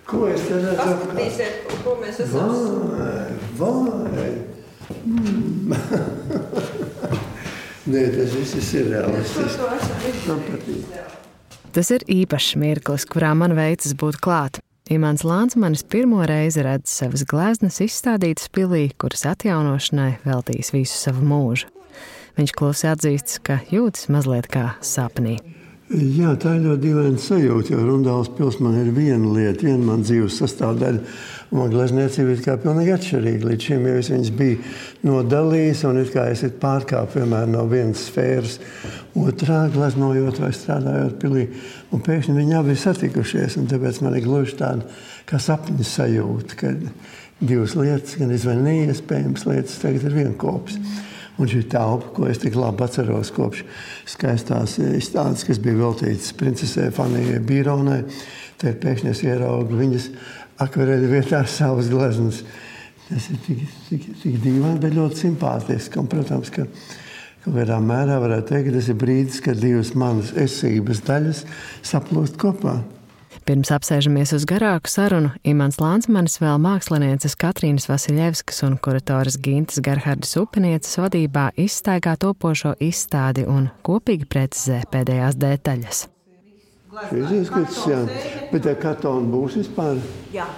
Ko es te redzu? Paskatīsiet, ko mēs esam. Vai. Nē, tas viss ir realistisks. Man patīk. Tas ir īpašs mirklis, kurā man veicas būt klāt. Imants Lānsmanis pirmo reizi redz savas gleznas izstādītas pilī, kuras atjaunošanai veltīs visu savu mūžu. Viņš klusi atzīstas, ka jūtas mazliet kā sapnī. Jā, tā ir ļoti dīvaina sajūta, jo Rundāles pils man ir viena lieta, viena man dzīves sastāvdaļa, un man glezniecība ir kā pilnīgi atšķirīga. Līdz šim jau es viņas biju nodalījis, un it kā es pārkāpu vienmēr no vienas sfēras otrā, gleznojot vai strādājot pilī, un pēkšņi viņi abi ir satikušies, un tāpēc man ir gluži tāda kā sapņa sajūta, kad divas lietas, gan izvēl neiespējams lietas, tagad ir vienkops. Un šī telpa, ko es tik labi atceros kopš skaistās izstādes, kas bija veltītas princesē Fanijai Bīronai, tad pēkšņi es ieraugu viņas akvarēļu vietā savas gleznas. Tas ir tik dīvaini, bet ļoti simpātiski. Un, protams, ka kaut kādā mērā varētu teikt, ka tas ir brīdis, kad divas manas esības daļas saplūst kopā. Pirms apsēžamies uz garāku sarunu, Imants Lānsmanis vēl mākslinieces Katrīnas Vasiļevskas un kuratoras Gintas Gerhardas Upenieces vadībā izstaigā topošo izstādi un kopīgi precizē pēdējās detaļas. Šis izskats, jā. Bet kartoni būs vispār? Jā.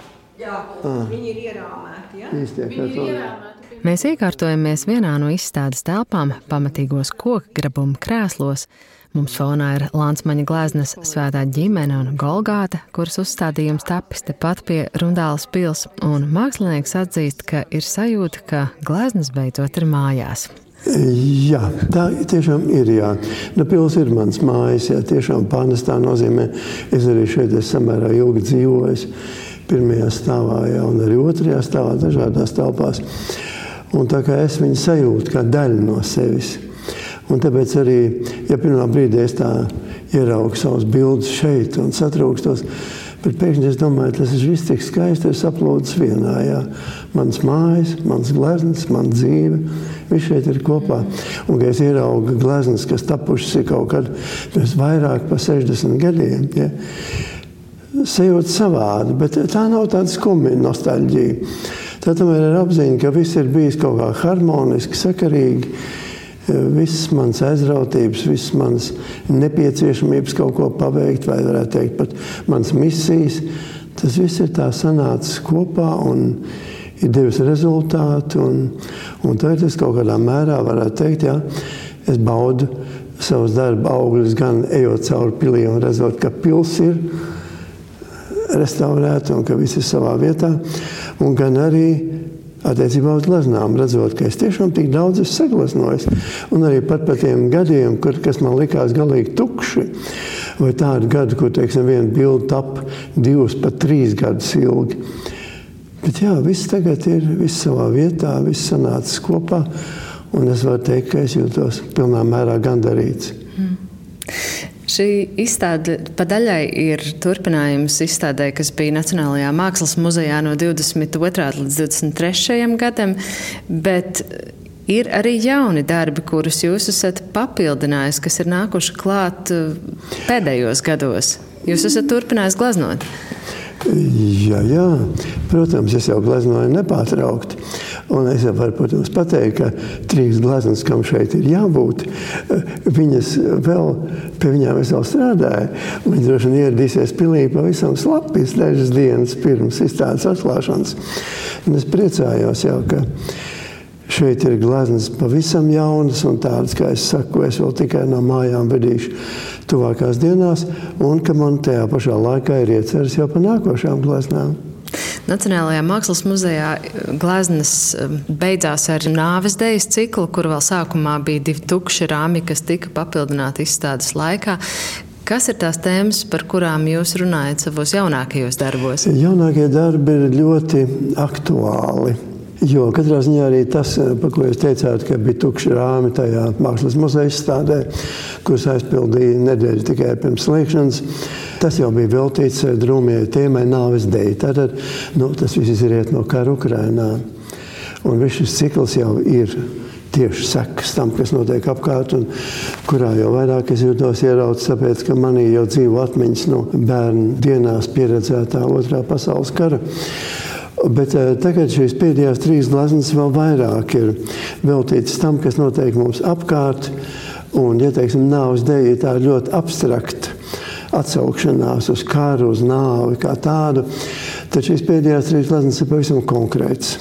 Viņi ir ierāmēti, jā? Īstie kartoni. Mēs iekārtojamies vienā no izstādes telpām, pamatīgos kokgrabuma krēslos. Mums fonā ir Lānsmaņa gleznas Svētā ģimene un Golgāta, kuras uzstādījums tapis tepat pie Rundāles pils, un mākslinieks atzīst, ka ir sajūta, ka gleznas beidzot ir mājās. Jā, tā tiešām ir, jā. Pils ir mans mājas, jā, tiešām pārnestā nozīmē. Es arī šeit samērā ilgi dzīvojis, pirmajā stāvā, jā, un arī otrajā stāvā, dažādās telpās. Un tā kā es viņu sajūtu kā daļu no sevis. Un tāpēc arī, ja pirmā brīdī es tā ieraugu savus bildes šeit un satrūkstos, bet pēkšņi es domāju, tas ir viss tik skaisti, ir saplūdis vienā, jā. Mans mājas, mans gleznas, man dzīve, viss šeit ir kopā. Un, ka es ieraugu gleznas, kas tapušas ir kaut kad pirms vairāk pa 60 gadiem, jā. Sajūta savādi, bet tā nav tāda skumja nostalģija. Tā tomēr ir apziņa, ka viss ir bijis kaut kā harmoniski, sakarīgi. Visas manas aizrautības, visas manas nepieciešamības kaut ko paveikt, vai varētu teikt pat manas misijas, tas viss ir tā sanācis kopā un ir devis rezultātu. Un tagad es kaut kādā mērā varētu teikt, jā, es baudu savus darba augļus gan ejot cauri pilī un redzot, ka pils ir restaurēta un ka viss ir savā vietā, un gan arī attiecībā uz gleznām, redzot, ka es tiešām tik daudz esmu sagleznojis. Un arī pat par tiem gadiem, kas man likās galīgi tukši, vai tādi gadi, kur, teiksim, viena bilde tap 2 pat 3 gadus ilgi. Bet jā, viss tagad ir viss savā vietā, viss sanācis kopā, un es varu teikt, ka es jūtos pilnā mērā gandarīts. Šī izstāde pa daļai ir turpinājums izstādē, kas bija Nacionālajā Mākslas muzejā no 22. līdz 23. gadam, bet ir arī jauni darbi, kurus jūs esat papildinājis, kas ir nākuši klāt pēdējos gados. Jūs esat turpinājis gleznot? Jā. Protams, es jau gleznoju nepārtraukti. Un es jau varu, protams, pateikt, ka 3 gleznas, kam šeit ir jābūt, viņas vēl, pie viņām es vēl strādāju. Viņi droši vien ieradīsies pilī pavisam slapis dažas dienas pirms izstādes atklāšanas. Un es priecājos jau, ka šeit ir gleznas pavisam jaunas un tādas, kā es saku, es vēl tikai no mājām vedīšu tuvākās dienās, un ka man tajā pašā laikā ir ieceras jau par nākošām gleznām. Nacionālajā Mākslas muzejā gleznas beidzās ar nāves dejas ciklu, kur vēl sākumā bija 2 tukši rāmi, kas tika papildināti izstādes laikā. Kas ir tās tēmas, par kurām jūs runājat savos jaunākajos darbos? Jaunākie darbi ir ļoti aktuāli. Jo katrā ziņā arī tas, par ko jūs teicāt, ka bija tukši rāmi tajā Mākslas muzeja izstādē, kuras aizpildīja nedēļu tikai pirms slēgšanas, tas jau bija veltīts drūmajai tēmai nāves deja. Tātad, tas viss izriet no kara Ukrainā. Un viss šis cikls jau ir tieši sekas tam, kas notiek apkārt, un kurā jau vairāk es jūtos ierauts, tāpēc, ka manī jau dzīvo atmiņas no bērnu dienās pieredzētā 2. pasaules kara. Bet tagad šīs pēdējās 3 gleznas vēl vairāk ir veltītas tam, kas notiek mums apkārt, un, ja teiksim, nāves deja tā ļoti abstrakta atsaukšanās uz karu, uz nāvi kā tādu, tad šīs pēdējās 3 gleznas ir pavisam konkrētas.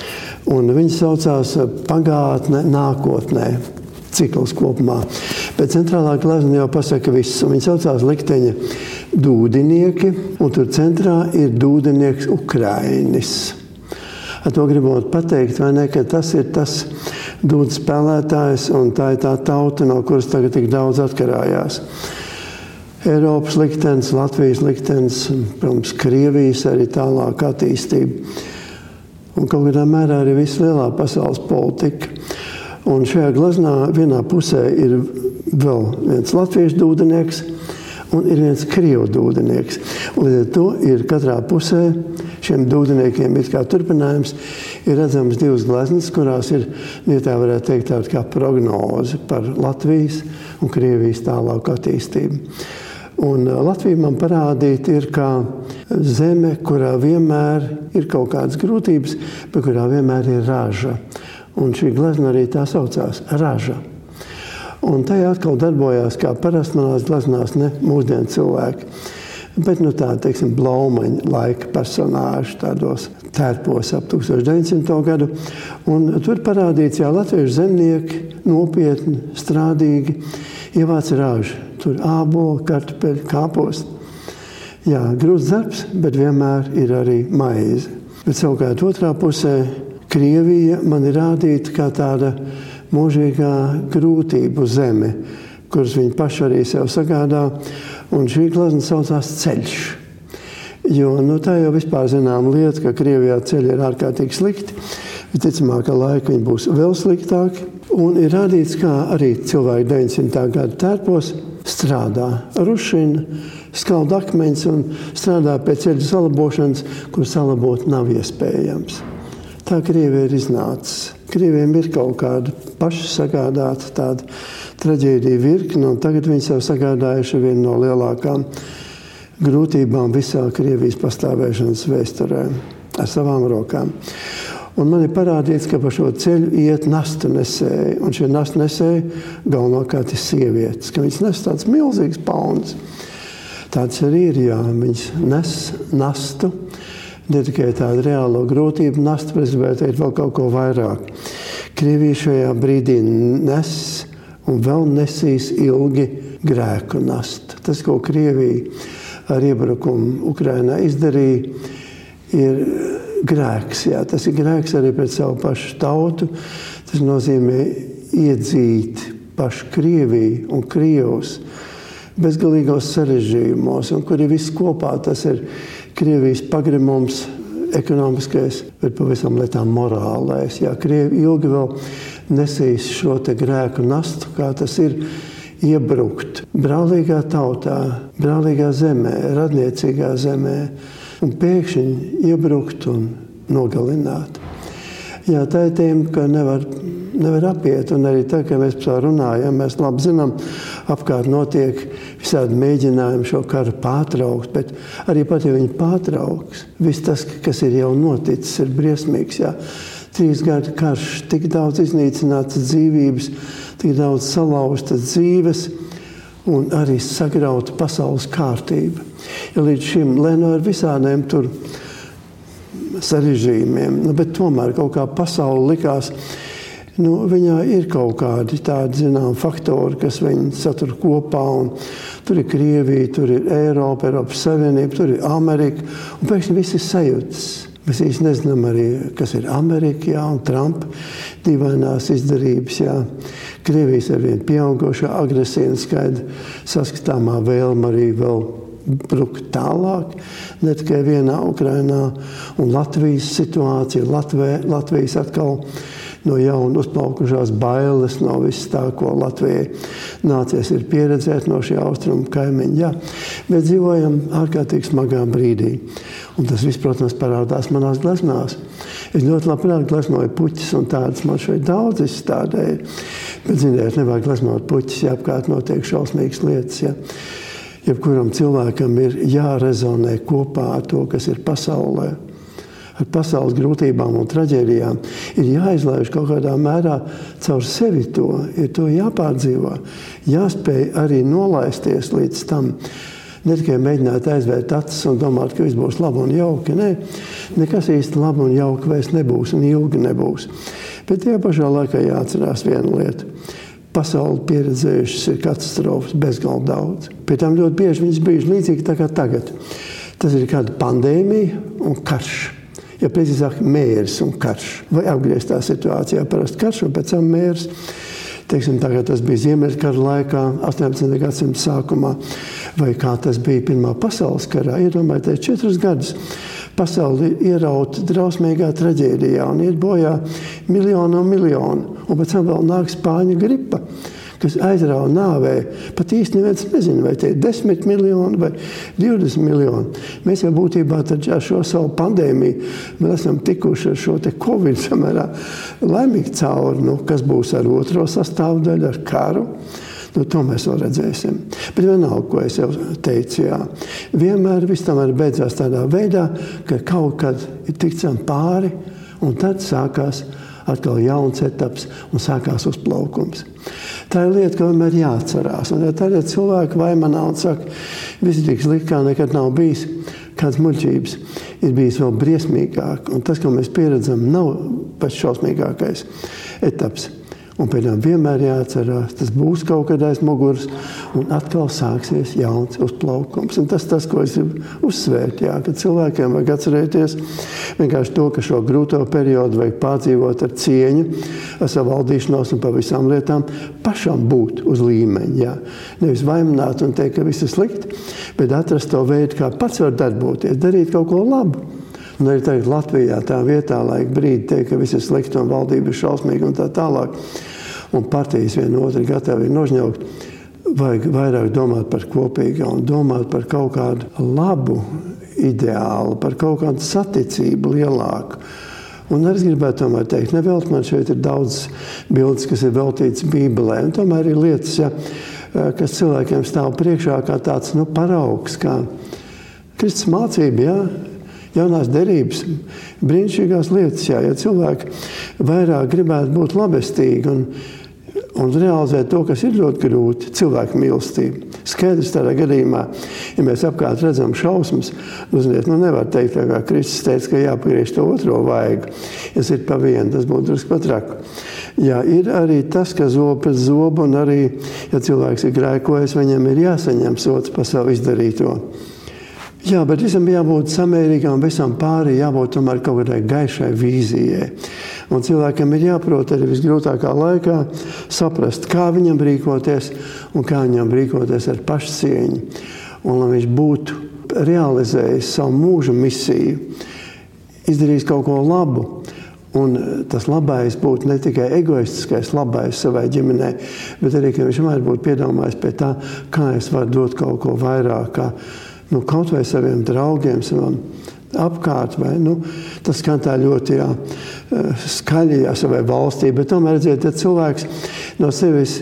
Un viņi saucās pagātne, nākotnē, cikls kopumā. Bet centrālā glezna jau pasaka viss. Viņi saucās likteņa dūdinieki, un tur centrā ir dūdinieks Ukrainis. Ar to gribot pateikt, vai ne, ka tas ir tas dūdu spēlētājs, un tā ir tā tauta, no kuras tagad tik daudz atkarājās. Eiropas liktenis, Latvijas liktenis, protams, Krievijas arī tālāk attīstība. Un kaut kādā mērā arī viss lielā pasaules politika. Un šajā gleznā vienā pusē ir vēl viens latviešu dūdenieks un ir viens krievu dūdenieks. Un līdz ar to ir katrā pusē šiem dūdeniekiem it kā turpinājums ir redzams 2 gleznas, kurās ir, ja tā varētu teikt, tāda kā prognoze par Latvijas un Krievijas tālāku attīstību. Un Latvija man parādīta ir kā zeme, kurā vienmēr ir kaut kādas grūtības, bet kurā vienmēr ir raža. Un šī glezna arī tā saucās – raža. Un tajā atkal darbojās kā parasti manās gleznās ne mūsdienu cilvēki, bet tā, teiksim, Blaumaņa laika personāži tādos tērpos ap 1900. gadu. Un tur parādīts, jā, latviešu zemnieki nopietni, strādīgi ievāc ražu. Tur āboli, kartupeļi, kāposti. Jā, grūts darbs, bet vienmēr ir arī maize. Bet savukārt otrā pusē Krievija man ir rādīta kā tāda mūžīgā grūtību zeme, kuras viņi paši arī sev sagādā, un šī glezna saucās ceļš. Jo tā jau vispār zinām lieta, ka Krievijā ceļi ir ārkārtīgi slikti, visticamāk, ka laika viņi būs vēl sliktāki, un ir rādīts, kā arī cilvēki 900. gadu tērpos strādā, rušina, skald akmeņus un strādā pie ceļu salabošanas, kur salabot nav iespējams. Tā Krievija ir iznācis. Krieviem ir kaut kāda paši sagādāta tāda traģēdija virkne, un tagad viņi sev sagādājuši vienu no lielākām grūtībām visā Krievijas pastāvēšanas vēsturē ar savām rokām. Un man ir parādīts, ka pa šo ceļu iet nastu nesēji, un šie nastu nesēji galvenokārt ir sievietes, ka viņas nes tāds milzīgs pauns. Tāds arī ir, jā, viņas nes nastu, ne tikai tādu reālo grūtību nastu, bet es gribētu teikt vēl kaut ko vairāk. Krievija šajā brīdī nes un vēl nesīs ilgi grēku nastu. Tas, ko Krievija ar iebrukumu Ukrainā izdarīja, ir grēks. Jā. Tas ir grēks arī pret savu pašu tautu. Tas nozīmē iedzīt pašu Krieviju un Krievus bezgalīgos sarežģījumos, un kuri viss kopā tas ir Krievijas pagrimums ekonomiskais, bet pavisam lietām morālais. Jā, Krievi ilgi vēl nesīs šo te grēku nastu, kā tas ir iebrukt brālīgā tautā, brālīgā zemē, radniecīgā zemē, un pēkšņi iebrukt un nogalināt. Jā, tā ir tēma, ka nevar apiet, un arī tā, ka mēs par to runājam, mēs labi zinām, apkārt notiek visādi mēģinājumi šo karu pārtraukt, bet arī pat, ja viņi pārtrauks, viss tas, kas ir jau noticis, ir briesmīgs. Jā. 3 gadu karš, tik daudz iznīcinātas dzīvības, tik daudz salauztas dzīves un arī sagrauta pasaules kārtība. Ja līdz šim lēno ar visādiem tur sarežģījumiem, bet tomēr kaut kā pasaule likās, viņā ir kaut kādi tādi, zinām, faktori, kas viņu satur kopā, un tur ir Krievija, tur ir Eiropa, Eiropas Savienība, tur ir Amerika, un pēkšņi viss ir sajūtas. Mēs īsti nezinām arī, kas ir Amerika, jā, un Trumpa dīvainās izdarības, jā. Krievijas ar vien pieaugošā agresija un skaidra saskatāmā vēlma arī vēl brukt tālāk, ne tikai vienā Ukrainā, un Latvijas situācija, Latvijas atkal no jauna uzplaukušās bailes no viss tā, ko Latvijai nācies ir pieredzēt no šī austrumu kaimiņa. Jā, bet dzīvojam ārkārtīgi smagā brīdī. Un tas viss, protams, parādās manās gleznās. Es ļoti labprāt gleznoju puķis, un tādas man šeit daudz izstādēju. Bet, ziniet, nevajag gleznot puķis, ja apkārt notiek šausmīgas lietas. Ja. Jebkuram cilvēkam ir jārezonē kopā ar to, kas ir pasaulē. Ar pasaules grūtībām un traģēdijām ir jāizlaiž kaut kādā mērā caur sevi to, ir to jāpārdzīvo, jāspēj arī nolaisties līdz tam. Ne tikai mēģināt aizvērt acis un domāt, ka viss būs labi un jauki. Nē, nekas īsti labi un jauki vairs nebūs un ilgi nebūs. Bet tajā pašā laikā jāatcerās viena lieta. Pasauli pieredzējušas ir katastrofas bezgalīgi daudz. Pie tām ļoti bieži viņas bijušas līdzīgi tā kā tagad. Tas ir kāda pandēmija un karš. Ja precīzāk mērs un karš. Vai apgrieztā situācijā parasti karš un pēc tam mērs. Teiksim, tagad tas bija Ziemeļkara laikā, 18. gadsimta sākumā, vai kā tas bija Pirmā pasaules karā. Iedomājieties, 4 gadus pasauli ierauta drausmīgā traģēdijā un iet bojā miljonu un miljonu. Un pēc tam vēl nāk spāņu gripa, kas aizrauja nāvē. Pat īsti neviens nezina, vai tie ir 10 miljoni vai 20 miljoni. Mēs jau būtībā ar šo savu pandēmiju mēs esam tikuši ar šo te Covid samērā laimīgi cauri. Kas būs ar otro sastāvdaļu, ar karu? To mēs vēl redzēsim. Bet vienalga, ko es jau teicu, jā. Vienmēr viss tomēr beidzās tādā veidā, ka kaut kad ir tikts pāri, un tad sākās atkal jauns etaps un sākās uzplaukums. Tā ir lieta, ka vienmēr jāatcerās. Un ja tagad cilvēki vaimanā un saka, viss tik slikti, kā nekad nav bijis, kāds muļķības ir bijis vēl briesmīgāk. Un tas, ko mēs pieredzam, nav pats šausmīgākais etaps. Un pēc tam vienmēr jāatcerās, tas būs kaut kad aiz muguras, un atkal sāksies jauns uzplaukums. Un tas, ko es gribu uzsvērt, jā, ka cilvēkiem vajag atcerēties vienkārši to, ka šo grūto periodu vajag pārdzīvot ar cieņu, ar savu valdīšanos un pa visām lietām pašam būt uz līmeņa. Jā. Nevis vaimanāt un teikt, ka viss ir slikti, bet atrast to veidu, kā pats var darboties, darīt kaut ko labu. Un arī tagad Latvijā tā vietā laika brīdi teikt, ka viss ir slikti un valdība ir šausmīga un tā tālāk. Un partijas viena otru gatavi ir nožņaukt. Vajag vairāk domāt par kopīgu un domāt par kaut kādu labu ideālu, par kaut kādu saticību lielāku. Un arī es gribētu tomēr teikt, nevelti man šeit ir daudz bildes, kas ir veltītas Bībelē. Un tomēr ir lietas, ja, kas cilvēkiem stāv priekšā kā tāds paraugs, kā Kristus mācība, jā. Jaunās derības, brīnišķīgās lietas, jā, ja cilvēki vairāk gribētu būt labestīgi un realizēt to, kas ir ļoti grūti, cilvēku mīlestību. Skaidrs tādā gadījumā, ja mēs apkārt redzam šausmas, nevar teikt, kā Kristus teica, ka jāpagriež to otro vaigu. Ja ir pa vienu, tas būtu drusku pat raku. Jā, ir arī tas, ka zobu pēc zobu, un arī, ja cilvēks ir grēkojis, viņam ir jāsaņem sots par savu izdarīto. Jā, bet visam jābūt samērīgām, visam pāri jābūt tomēr kaut kādai gaišai vīzijai. Un cilvēkam ir jāprot arī visgrūtākā laikā saprast, kā viņam rīkoties un kā viņam rīkoties ar pašcieņu. Un lai viņš būtu realizējis savu mūža misiju, izdarījis kaut ko labu. Un tas labais būtu ne tikai egoistiskais labais savai ģimenei, bet arī, ka viņš vienmēr būtu piedomājis pie tā, kā es varu dot kaut ko vairāk, kā kaut vai saviem draugiem, savam apkārt, vai tas skan tā ļoti skaļi savai valstī, bet tomēr redziet, ja cilvēks no sevis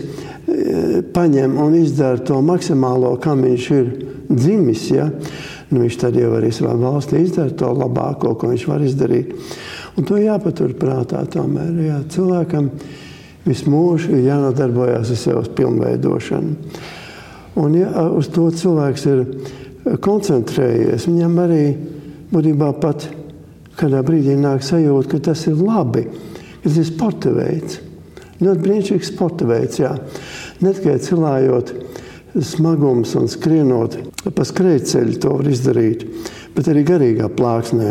paņem un izdara to maksimālo, kam viņš ir dzimis, ja, viņš tad jau arī savā valstī izdara to labāko, ko viņš var izdarīt. Un to jāpatur prātā tomēr, jā, cilvēkam visu mūžu ir jānodarbojās ar sevis pilnveidošanu. Un ja uz to cilvēks ir koncentrējies, viņam arī būtībā pat kādā brīdī nāk sajūta, ka tas ir labi, ka tas ir sporta veids. Ļoti brīnišķīgs sporta veids, jā. Ne tikai cilājot smagums un skrienot pa skrejceļu to var izdarīt, bet arī garīgā plāksnē.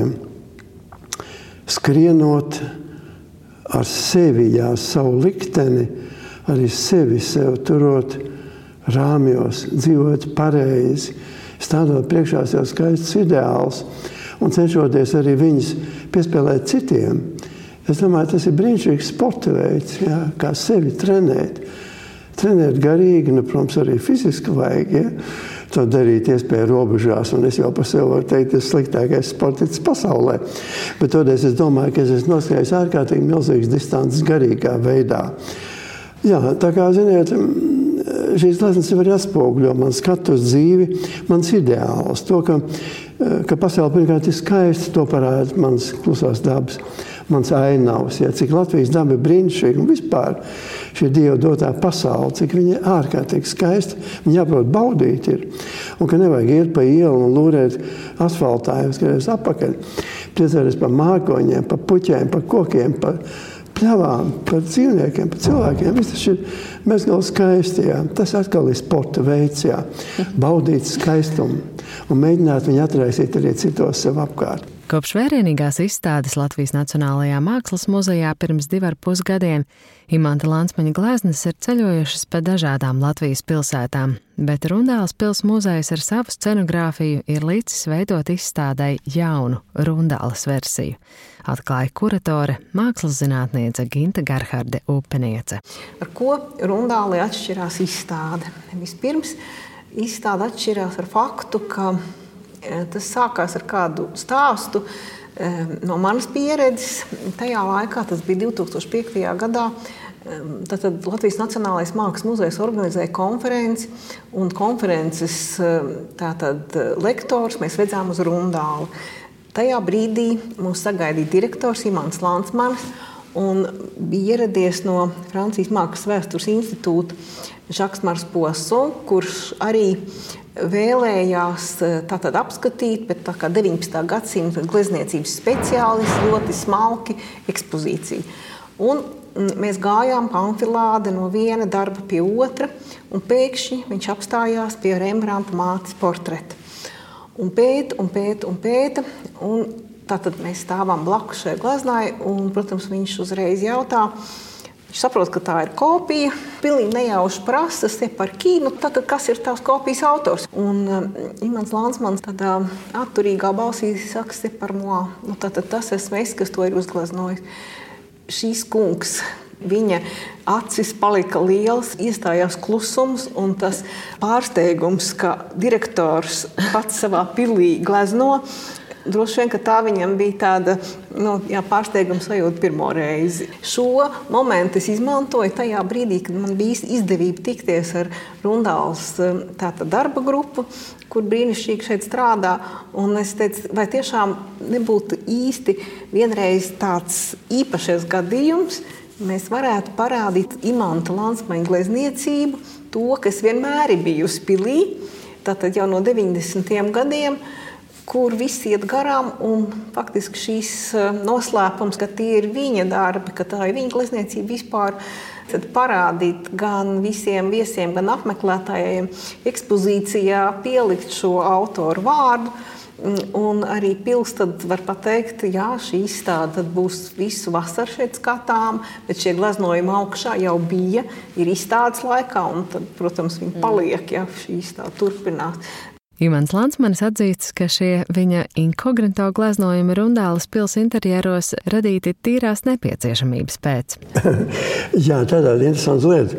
Skrienot ar sevi, jā, savu likteni, arī sevi sev turot rāmjos, dzīvot pareizi, stādot priekšā sev skaistus ideālus un cenšoties arī viņus piespēlēt citiem. Es domāju, tas ir brīnišķīgs sporta veids, jā, kā sevi trenēt. Trenēt garīgi, protams, arī fiziski vajag, ja? to darīt iespēju robežās, un es jau par sevi varu teikt, tas sliktākais sportists pasaulē. Bet toreiz es domāju, ka es esmu noskrējis ārkārtīgi milzīgas distances garīgā veidā. Jā, tā kā, ziniet, šīs gleznas var atspoguļo man skatu uz dzīvi, mans ideāls. To, ka pasaule pirmkārt ir skaista, to parāda mans klusās dabas, mans ainavs. Ja, cik Latvijas daba ir brīnišķīga un vispār šī Dieva dotā pasaule, cik viņa ir ārkārtīgi skaista, viņa jāprot baudīt ir. Un ka nevajag iet pa ielu un lūrēt asfaltā, skaties apakaļ. Priecāties par mākoņiem, par puķiem, par kokiem, par pļavām, par dzīvniekiem, par cilvēkiem. Viss tas ir bezgalīgi skaisti. Jā. Tas atkal ir sporta veids, jā. Baudīt skaistumu un mēģināt viņu atraisīt arī citos sev apkārt. Kopš vērienīgās izstādes Latvijas Nacionālajā Mākslas muzejā pirms 2,5 gadiem Imanta Lansmaņa gleznas ir ceļojušas pa dažādām Latvijas pilsētām, bet Rundāles pils muzejs ar savu scenogrāfiju ir līdzis veidot izstādei jaunu Rundāles versiju, atklāja kuratore, mākslas zinātniece Ginta Gerharde Upeniece. Ar ko Rundālē atšķirās izstāde? Vispirms izstāde atšķirās ar faktu, ka tas sākās ar kādu stāstu no manas pieredzes. Tajā laikā, tas bija 2005. gadā, tad Latvijas Nacionālais Mākslas muzejs organizēja konferenci, un konferences lektors mēs vedzām uz Rundāli. Tajā brīdī mūs sagaidīja direktors Imants Lansmanis un bija ieradies no Francijas Mākslas vēstures institūta Žaks Mars Poisson, kurš arī vēlējās tātad apskatīt, bet tā kā 19. gadsimta glezniecības speciālists, ļoti smalki ekspozīcija. Un mēs gājām pa amfilāde no viena darba pie otra, un pēkšņi viņš apstājās pie Rembrandta mātes portreta. Un pēta, un tātad mēs stāvām blakus šai gleznai, un, protams, viņš uzreiz jautā, viņš saprot, ka tā ir kopija, pilnīgi nejauši prasa par kīnu, tātad kas ir tās kopijas autors. Un Imants Lansmanis tādā atturīgā balsī saka par moi, tātad tas esmu es, kas to ir uzgleznojis. Šīs kungs, viņa acis palika liels, iestājās klusums, un tas pārsteigums, ka direktors pats savā pilī glezno, droši vien, ka tā viņam bija tāda pārsteiguma sajūta pirmo reizi. Šo momentu es izmantoju tajā brīdī, kad man bija izdevība tikties ar Rundāles darba grupu, kur brīnišķīgi šeit strādā. Un es teicu, vai tiešām nebūtu īsti vienreiz tāds īpašais gadījums, mēs varētu parādīt Imanta Lansmaņa glezniecību, to, kas vienmēr ir bijusi pilī, tātad jau no 90. gadiem, kur visi iet garām, un faktiski šīs noslēpums, ka tie ir viņa darbi, ka tā ir viņa glezniecība vispār, tad parādīt gan visiem viesiem, gan apmeklētājiem ekspozīcijā pielikt šo autoru vārdu, un arī pils tad var pateikt, jā, šī izstāde tad būs visu vasaru šeit skatām, bet šie gleznojumi augšā jau bija, ir izstādes laikā, un tad, protams, viņi paliek, ja šī izstāde turpinās. Imants Lansmanis atzīst, ka šie viņa inkognito gleznojumi Rundāles pils interjeros radīti tīrās nepieciešamības pēc. Jā, tādā interesanta lieta.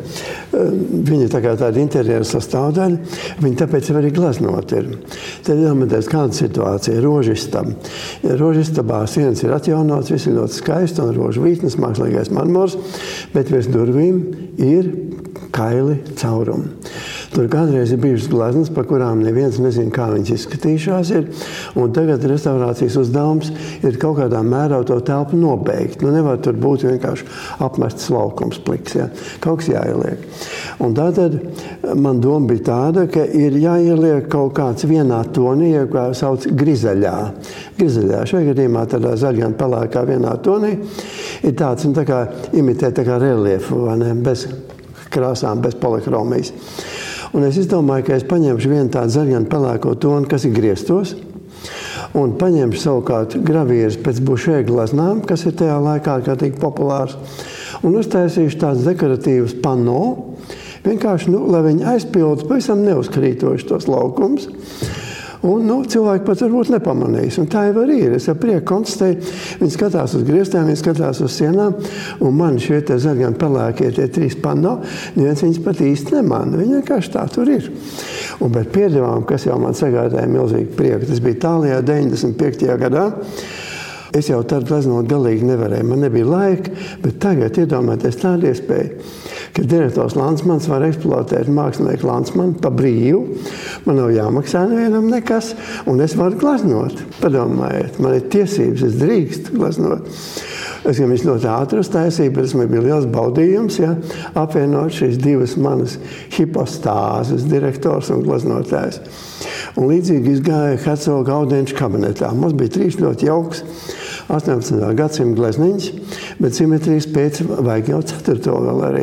Viņa tā kā tāda interjera sastāvdaļa, viņa tāpēc arī gleznot ir. Tad jāmatēs kāda situācija, rožistabā. Rožistabā sienas ir atjaunots, viss ir ļoti skaisti, un rožu vītnes, mākslīgais marmors, bet virs durvīm ir kaili caurumi. Tur kādreiz ir bijušas gleznas, par kurām neviens nezina, kā viņas izskatījušās ir, un tagad restaurācijas uzdevums ir kaut kādā mērā to telpu nobeigt. Nevar tur būt vienkārši apmests laukums pliks, ja? Kaut kas jāieliek. Un tātad man doma bija tāda, ka ir jāieliek kaut kāds vienā tonī, kā sauc grizaļā. Grizaļā, šajā gadījumā tādā zaļā un pelēkā vienā tonī, ir tāds, tā kā imitē tā kā reliefu, vai ne, bez krāsām, bez polikromijas. Un es izdomāju, ka es paņemšu vienu tādu zaļu pelēko tonu, kas ir griestos, un paņemšu savukārt gravīras pēc Bušē gleznām, kas ir tajā laikā ārkārtīgi populārs, un uztaisīšu tāds dekoratīvs pano, vienkārši, lai viņi aizpildu pavisam neuzkrītoši tos laukums. Un cilvēki pat varbūt nepamanīs. Un tā jau arī ir. Es ar prieku konstatēju, viņi skatās uz griestiem, viņi skatās uz sienām, un man šie te zaļi pelēkie tie 3 pano, neviens viņus pat īsti nemana. Viņi vienkārši tā tur ir. Un bet piedevām, kas jau man sagādāja milzīgi prieku, tas bija Itālijā 95. gadā. Es jau tad gleznot galīgi nevarēju, man nebija laika, bet tagad iedomājieties tādu iespēju, ka direktors Landsmans var eksploatēt mākslinieku Landsmanu pa brīvu, man nav jāmaksā nevienam nekas, un es varu gleznot. Padomājiet, man ir tiesības, es drīkstu gleznot. Es gan viņš ļoti ātri uztaisīju, bet tas man bija liels baudījums, ja, apvienot šīs 2 manas hipostāzes, direktors un gleznotājs. Un līdzīgi izgāja Hercoga Audenča kabinetā. Mums bija 3 ļoti jauks 18. gadsimta glezniņš, bet simetrijas pēc vajag jau 4. vēl arī.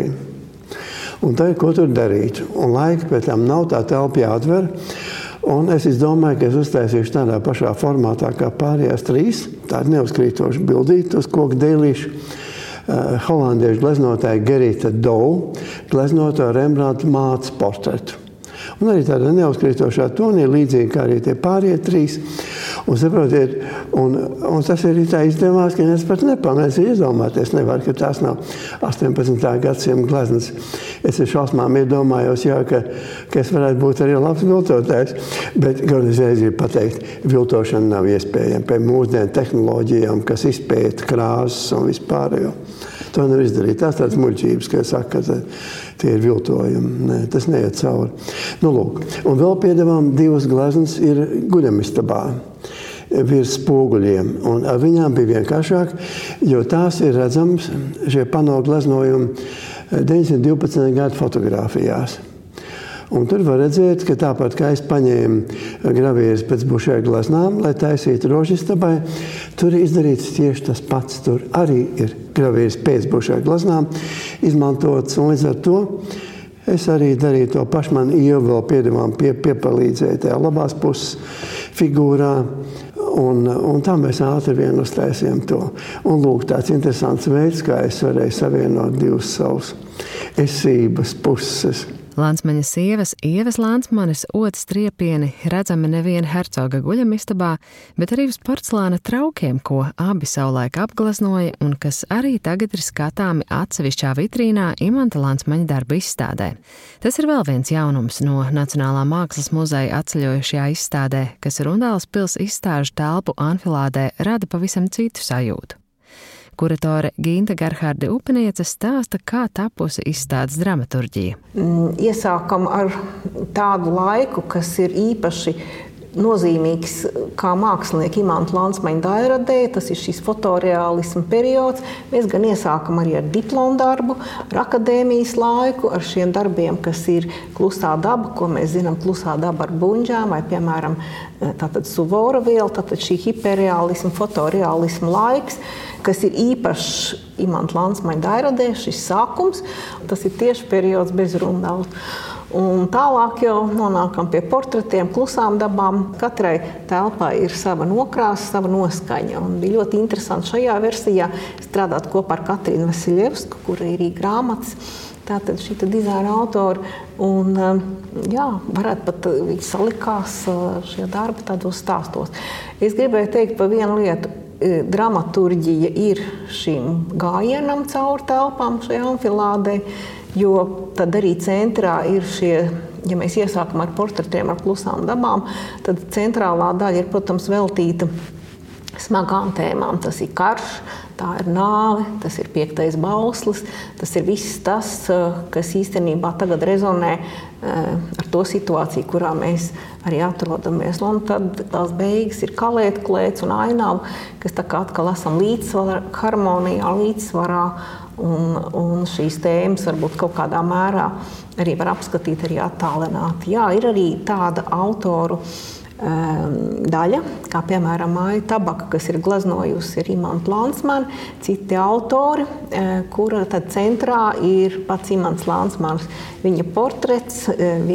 Un tā ir, ko tur darīt. Un laika pēc tam nav, tā telpa jāatver. Un es domāju, ka es uztaisīšu tādā pašā formātā kā pārējās 3, tādu neuzkrītošu bildīti uz koku dēlīšu. Holandiešu gleznotāja Gerita Dou gleznoto Rembrandta mātes portretu. Un arī tāda neuzkrītošā tonī, līdzīgi kā arī tie pārējie 3. Un saprotiet, un tas arī tā izdevās, ka es pat nepamēs izdomāties nevar, ka tās nav 18. gadsimta gleznas. Es ar šausmām iedomājos, jā, ka es varētu būt arī labs viltotājs, bet gan es reiz ir pateikt, viltošana nav iespējama pie mūsdienu tehnoloģijām, kas izpēta krāsas un vispārējo. To nevar izdarīt. Tās tāds muļķības, ka saka, ka tie ir viltojumi. Nē, tas neiet cauri. Nu, lūk. Un vēl piedevām 2 gleznas ir guļamistabā virs spoguļiem. Un ar viņām bija vienkāršāk, jo tās ir redzams šie pano gleznojumi 912. gada fotogrāfijās. Un tur var redzēt, ka tāpat kā es paņēmu gravieres pēc bušē gleznām, lai taisītu rožistabai, tur ir izdarīts tieši tas pats. Tur arī ir gravieres pēc bušē gleznām izmantotas, un līdz ar to es arī darīju to pašu. Man Ieva vēl piedevām piepalīdzēja tajā labās puses figūrā, un tā mēs ātri vien uztaisījām to. Un lūk, tāds interesants veids, kā es varēju savienot 2 savus esības puses. Landsmaņa sievas Ievas Landsmanes odas striepieni redzami nevien Hercoga guļamistabā, bet arī uz porcelāna traukiem, ko abi savulaik apgleznoja un kas arī tagad ir skatāmi atsevišķā vitrīnā Imanta Landsmaņa darba izstādē. Tas ir vēl viens jaunums no Nacionālā mākslas muzeja atceļojušajā izstādē, kas Rundāles pils izstāžu telpu anfilādē rada pavisam citu sajūtu. Kuratore Ginta Gerharde Upeniece stāsta, kā tapusi izstādes dramaturģija. Iesākam ar tādu laiku, kas ir īpaši nozīmīgs kā mākslinieki Imanta Landsmaņa Dairadē, tas ir šis fotoreālisma periods. Mēs gan iesākam arī ar diplomu darbu, ar akadēmijas laiku, ar šiem darbiem, kas ir klusā daba, ko mēs zinām klusā daba ar buņģām, vai, piemēram, tātad Suvora viela, tātad šī hiperreālisma, fotoreālisma laiks, kas ir īpašs Imanta Landsmaņa Dairadē, šis sākums, tas ir tieši periods bez Rundāles. Un tālāk jau nonākam pie portretiem, klusām dabām. Katrai telpai ir sava nokrāsa, sava noskaņa. Un bija ļoti interesanti šajā versijā strādāt kopā ar Katrīnu Vasiljevsku, kura ir grāmatas. Tātad šī dizaina autora. Un, jā, varētu pat viņi salikās šie darbi tādos stāstos. Es gribēju teikt par vienu lietu. Dramaturģija ir šim gājienam caur telpām šajā anfilādē, jo tad arī centrā ir šie, ja mēs iesākam ar portretiem ar klusām dabām, tad centrālā daļa ir, protams, veltīta smagām tēmām. Tas ir karš, tā ir nāve, tas ir 5. bauslis, tas ir viss tas, kas īstenībā tagad rezonē ar to situāciju, kurā mēs arī atrodamies. Un tad tās beigas ir kalētklēts un ainavu, kas tā kā atkal esam harmonijā, līdzsvarā, un šīs tēmas varbūt kaut kādā mērā arī var apskatīt arī attālināti. Jā, ir arī tāda autoru daļa, kā piemēram Māja Tabaka, kas ir gleznojusi ar Imantu Landsmani, citi autori, kura tad centrā ir pats Imants Landsmanis. Viņa portrets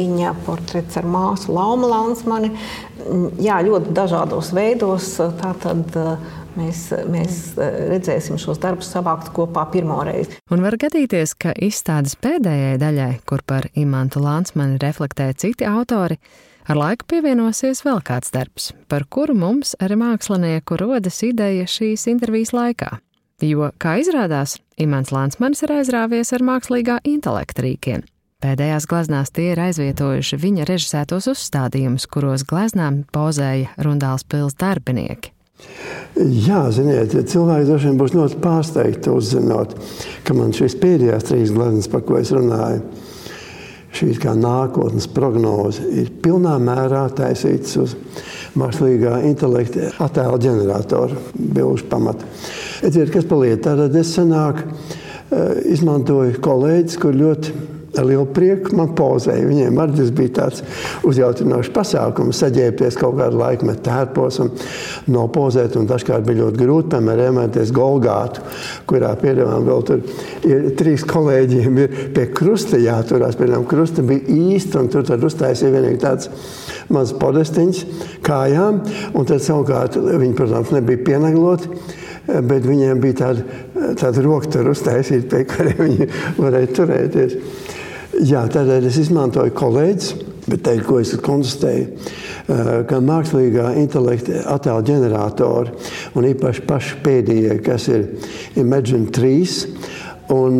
ar māsu Lauma Landsmani, jā, ļoti dažādos veidos, tātad mēs redzēsim šos darbus savākt kopā pirmoreiz. Un var gadīties, ka izstādes pēdējai daļai, kur par Imantu Landsmani reflektē citi autori, Ar laiku pievienosies vēl kāds darbs, par kuru mums ar mākslinieku rodas ideja šīs intervijas laikā. Jo, kā izrādās, Imants Landsmanis ir aizrāvies ar mākslīgā intelekta rīkiem. Pēdējās gleznās tie ir aizvietojuši viņa režisētos uzstādījumus, kuros gleznām pozēja Rundāls pils darbinieki. Jā, ziniet, cilvēki droši vien būs ļoti pārsteigti uzzinot, ka man šīs pēdējās 3 gleznas, par ko es runāju, šīs kā nākotnes prognoze, ir pilnā mērā taisītas uz mākslīgā intelekta attēla ģeneratoru bilžu pamata. Edziet, kas paliek? Tātad es senāk izmantoju kolēģis, kur ļoti ar lielu prieku man pozēja. Viņiem arī tas bija tāds uzjautrinošs pasākums, saģērbties kaut kādu laikmetu tērpos un nopozēt, un dažkārt bija ļoti grūti, piemēram, iemēties Golgātu, kurā, piedāvām, vēl tur 3 kolēģiem ir pie krusta jāturās, piedāvām, krusta bija īsti, un tur tad uztaisīja vienīgi tāds mazs podestiņš kājām, un tad savukārt viņi, protams, nebija pienegloti, bet viņiem bija tāda roka tur uztaisīta, pie kuriem viņi varēja turēties. Jā, tādēļ es izmantoju kolēģis, bet teikt, ko es konstatēju, ka mākslīgā intelekta attēla ģeneratori un īpaši paši pēdējie, kas ir Imagen 3 un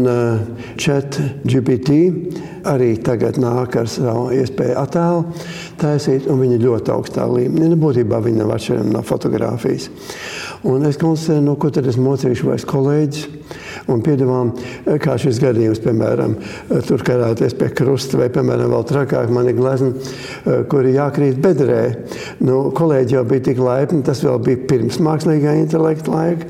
ChatGPT, arī tagad nāk ar savu iespēju attēlu taisīt, un viņi ļoti augstā līmenī. Būtībā viņi nav atšķirami no fotogrāfijas. Un es konstatēju, ko tad es mocīšu vairs kolēģis. Un piedāvām, kā šis gadījums, piemēram, tur karāties pie krusta, vai, piemēram, vēl trakāk man ir glezna, kuri jākrīt bedrē. Kolēģi jau bija tik laipni, tas vēl bija pirms mākslīgā intelekta laika,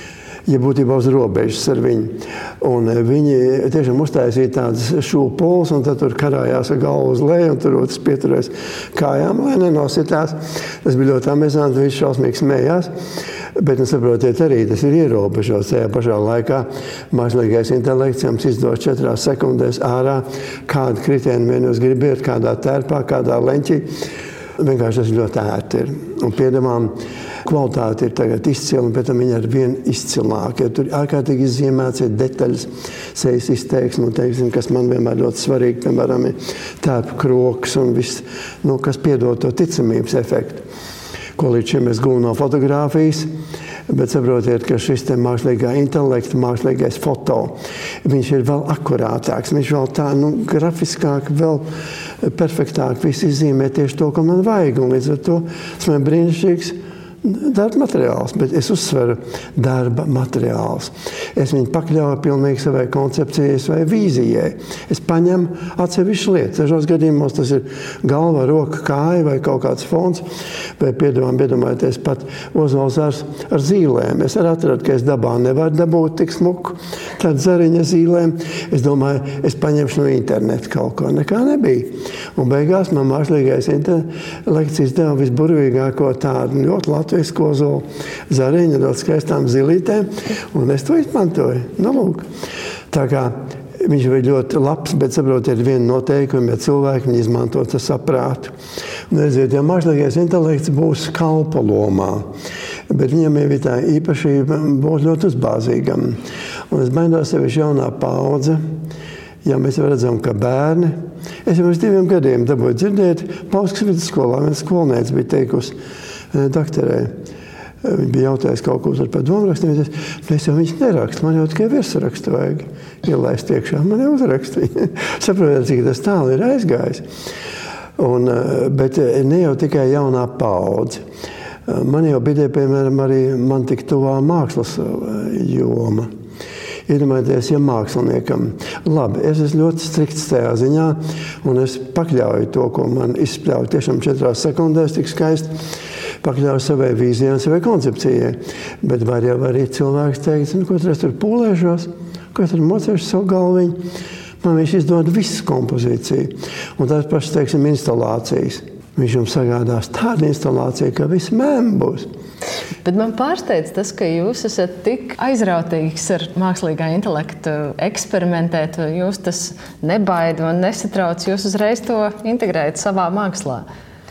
ja būtībā uz robežas ar viņu. Un viņi tiešām uztaisīja tādas šūpoles, un tad tur karājās ar galvu uz leju, un tur otrs pieturēs kājām, lai nenositās. Tas bija ļoti amizanti, viņš šausmīgi smējās. Bet, saprotiet, arī tas ir ierobežots. Tajā pašā laikā mākslīgais intelekts jums izdos 4 sekundēs ārā, kādu kritienu vien jūs gribiet, kādā tērpā, kādā leņķī. Vienkārši tas ļoti ērti ir. Un piedāvām kvalitāte ir tagad izcila, un pēc tam viņa ir vien izcilāka. Ja tur ārkārtīgi izzīmēts ir detaļas, sejas izteiksme, un teiksim, kas man vienmēr ļoti svarīgi, piemēram, ir tērpu kroks un viss, kas piedod to ticamības efektu, ko līdz šim es gūnu no fotogrāfijas, bet saprotiet, ka šis te mākslīgā intelekta, mākslīgais foto, viņš ir vēl akurātāks, viņš vēl tā, grafiskāk, vēl perfektāk viss izzīmē tieši to, ko man vajag, un līdz ar to tas man brīnišķīgs darba materiāls, bet es uzsveru darba materiāls. Es viņu pakļauju pilnīgi savai koncepcijai, savai vīzijai. Es paņemu atsevišķu lietas. Dažos gadījumos tas ir galva, roka, kāja vai kaut kāds fons, vai piedomājieties pat ozols ar zīlēm. Es arī atradu, ka es dabā nevaru dabūt tik smuku tādu zariņa zīlēm. Es domāju, es paņemšu no interneta kaut ko. Nekā nebija. Un beigās man mākslīgais intelekts izdeva visburvīgāko tādu ļoti latvisku ozolu zariņu ar skaistām zilītēm, un es to izmantoju. Lūk. Tā kā viņš bija ļoti labs, bet saprotiet, viena noteikuma, ja cilvēki viņi izmanto tas saprātu. Redziet, ja mākslīgais intelekts būs kalpa lomā, bet viņam ir tā īpašība būt ļoti uzbāzīgam. Un es baidos sevišķi jaunā paudze, ja mēs redzam, ka bērni, es jau pirms 2 gadiem dabūju dzirdēt, Pauskas vidusskolā viens skolnieks bija teikusi doktorē. Viņa bija jautājis kaut ko par domrakstiem. Es jau viņš nerakstu, man jau tikai virsrakstu vajag ielaist iekšā. Man jau uzrakstu. Saprotiet, cik tas tālu ir aizgājis. Bet ne jau tikai jaunā paudze. Man jau bija, piemēram, arī man tik tuvā mākslas joma. Iedomājieties, ja māksliniekam. Labi, es esmu ļoti strikts tajā ziņā, un es pakļauju to, ko man izspļauj tiešām 4 sekundēs tik skaisti, pakļauju savai vīzijai un savai koncepcijai. Bet var jau arī cilvēks teikt, ko es tur pūlēšos, ko es tur mocēšu savu galviņu. Man viņš izdod visu kompozīciju. Un tās pašas, teiksim, instalācijas. Viņš jums sagādās tādu instalāciju, ka viss mēm būs. Bet man pārsteidz tas, ka jūs esat tik aizrautīgs ar mākslīgā intelektu eksperimentēt, jūs tas nebaida un nesatrauc, jūs uzreiz to integrējat savā mākslā.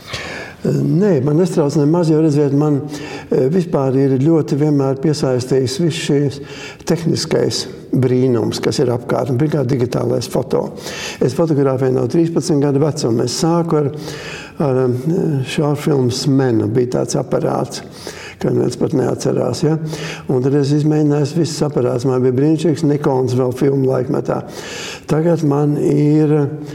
Nē, man nestrauc nemaz, jo redziet, man vispār ir ļoti vienmēr piesaistījis viss šīs tehniskais brīnums, kas ir apkārt. Pirmkārt, digitālais foto. Es fotografēju no 13 gadu vecuma. Es sāku ar ar šaurfilmu Smenu. Bija tāds aparāts, kā viens pat neatcerās. Ja? Un tad es izmēģināju visus aparātus. Man bija brīnišķīgs Nikons vēl filmu laikmetā. Tagad man ir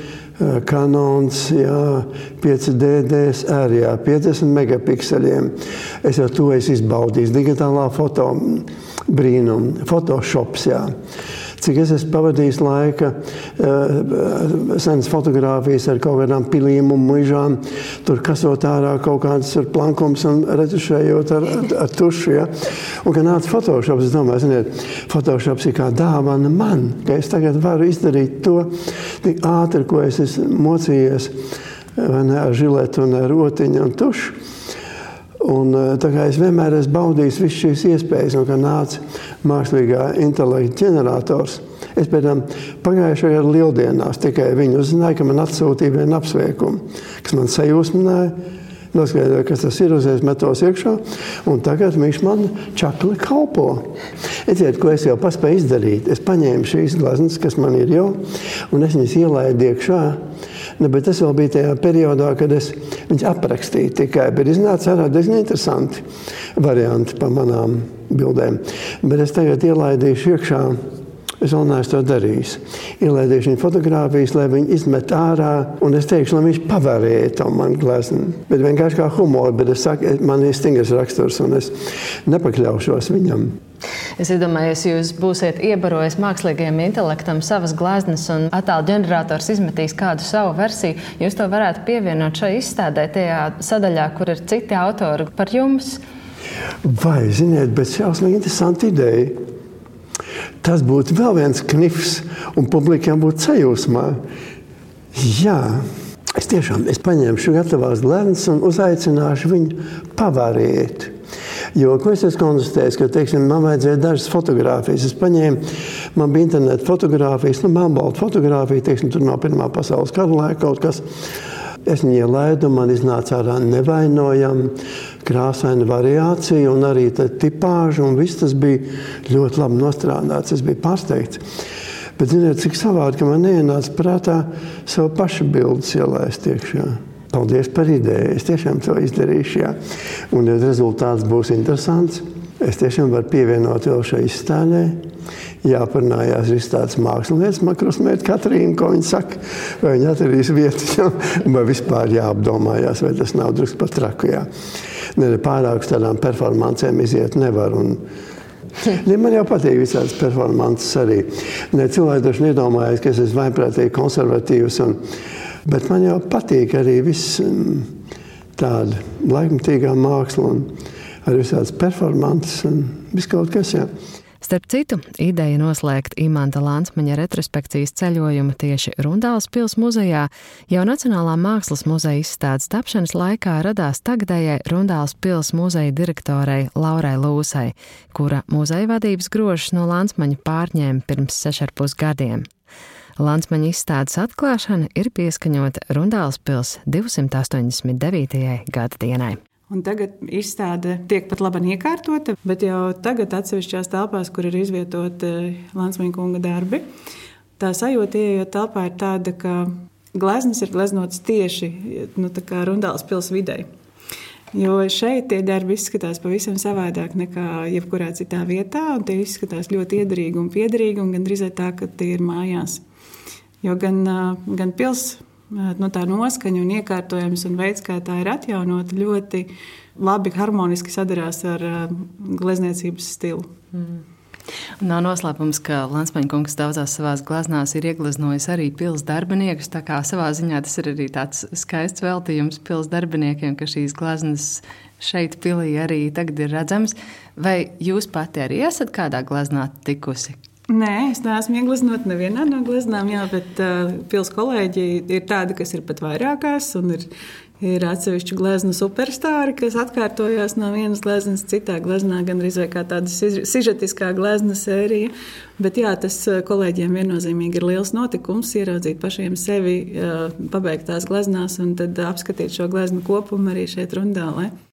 Canons 5D DSR, 50 megapikseļiem. Es jau to esmu izbaudījis. Digitālā foto brīnum, Photoshops, Cik es esmu pavadījis laika, senas fotogrāfijas ar kaut kādām pilīm un muižām, tur kasot ārā kaut kādas plankums un retušējot ar tušu, Un, kad nāca Photoshops, es domāju, ziniet, Photoshops ir kā dāvana man, ka es tagad varu izdarīt to tik ātri, ko es esmu mocījies ar žiletu un ar rotiņu un tušu. Un, tā kā es vienmēr esmu baudījis visu šīs iespējas, un kad nāca mākslīgā intelekta ģenerators, es pēc tam pagājušajā gada lieldienās tikai viņu uzzināju, ka man atsūtīja vienu apsveikumu, kas man sajūsmināja, noskaidroja, kas tas ir, uzreiz metos iekšā, un tagad viņš man čakli kalpo. Edziet, ko es jau paspēju izdarīt. Es paņēmu šīs gleznas, kas man ir jau, un es viņas ielaidu iekšā. Bet tas vēl bija tajā periodā, kad es viņus aprakstīju tikai, bet iznāca ārā diezgan interesanti varianti pa manām bildēm. Bet es tagad ielaidīšu iekšā, es vēl neesmu to darījis. Ielaidīšu viņu fotogrāfijas, lai viņi izmet ārā, un es teikšu, lai viņš pavarēja to man gleznu. Bet vienkārši kā humoru, bet es saku, man ir stingrs raksturs, un es nepakļaušos viņam. Es iedomājos, jūs būsiet iebarojis mākslīgajam intelektam savas gleznas un attēlu ģenerators izmetīs kādu savu versiju. Jūs to varētu pievienot šai izstādē tajā sadaļā, kur ir citi autori par jums. Vai, ziniet, bet šausmīgi interesanti ideja. Tas būtu vēl viens knifs un publikam būtu sajūsmā. Jā, es paņemšu gatavās gleznas un uzaicināšu viņu pavarēt. Jo, ko es esmu konstatējis, ka, teiksim, man vajadzēja dažas fotogrāfijas. Es paņēmu, man bija interneta fotogrāfijas, melnbalta fotogrāfija, teiksim, tur no Pirmā pasaules kara laika kaut kas. Es viņu ielaidu, man iznāca ārā nevainojama krāsaina variācija un arī tipāža, un viss tas bija ļoti labi nostrādāts. Es biju pārsteigts. Bet, ziniet, cik savādi, ka man neienāca prātā savu pašu bildes ielaist iekšā. Paldies par ideju. Es tiešām to izdarīšu, Un, ja rezultāts būs interesants, es tiešām varu pievienot vēl šai izstādē. Jāparunājās ar izstādes mākslinieces, man krustmēta Katrīna, ko viņa saka, vai viņa atradīs vietu, vai vispār jāapdomājās, vai tas nav drusku pat traku, Pārāk uz tādām performancēm iziet nevar, un man jau patīk visādas performances arī. Cilvēki taču nedomājas, ka es esmu vaiprātīgi konservatīvs, bet man jau patīk arī viss tāda laikmatīgā māksla un arī visādas performances un viss kaut kas, Starp citu, ideja noslēgt Imanta Lansmaņa retrospekcijas ceļojumu tieši Rundāles pils muzejā jau Nacionālā mākslas muzeja izstādes tapšanas laikā radās tagadējai Rundāles pils muzeja direktorei Laurai Lūsai, kura muzeja vadības grožus no Lansmaņa pārņēma pirms 6,5 gadiem. Lansmaņa izstādes atklāšana ir pieskaņota Rundāles pils 289. gada dienai. Un tagad izstāde tiek pat labi iekārtota, bet jau tagad atsevišķās telpās, kur ir izvietoti Lansmaņa kunga darbi, tā sajūta ieejot telpā ir tāda, ka gleznas ir gleznotas tieši Rundāles pils videi. Jo šeit tie darbi izskatās pavisam savādāk nekā jebkurā citā vietā, un tie izskatās ļoti iederīgi un piederīgi, un gandrīz tā, ka tie ir mājās. Jo gan pils tā noskaņa un iekārtojums un veids, kā tā ir atjaunota, ļoti labi harmoniski sadarās ar glezniecības stilu. Nav noslēpums, ka Lansmaņa kungs daudzās savās gleznās ir iegleznojis arī pils darbiniekus, tā kā savā ziņā tas ir arī tāds skaists veltījums pils darbiniekiem, ka šīs gleznas šeit pilī arī tagad ir redzamas. Vai jūs pati arī esat kādā gleznā tikusi? Nē, es neesmu iegleznota nevienā no gleznām, bet pils kolēģi ir tādi, kas ir pat vairākās, un ir atsevišķi gleznu superstāri, kas atkārtojās no vienas gleznas citā gleznā, gandrīz vai kā tāda sižetiskā glezna sērija. Bet tas kolēģiem viennozīmīgi ir liels notikums ieraudzīt pašiem sevi pabeigtās gleznās un tad apskatīt šo gleznu kopumu arī šeit Rundālē.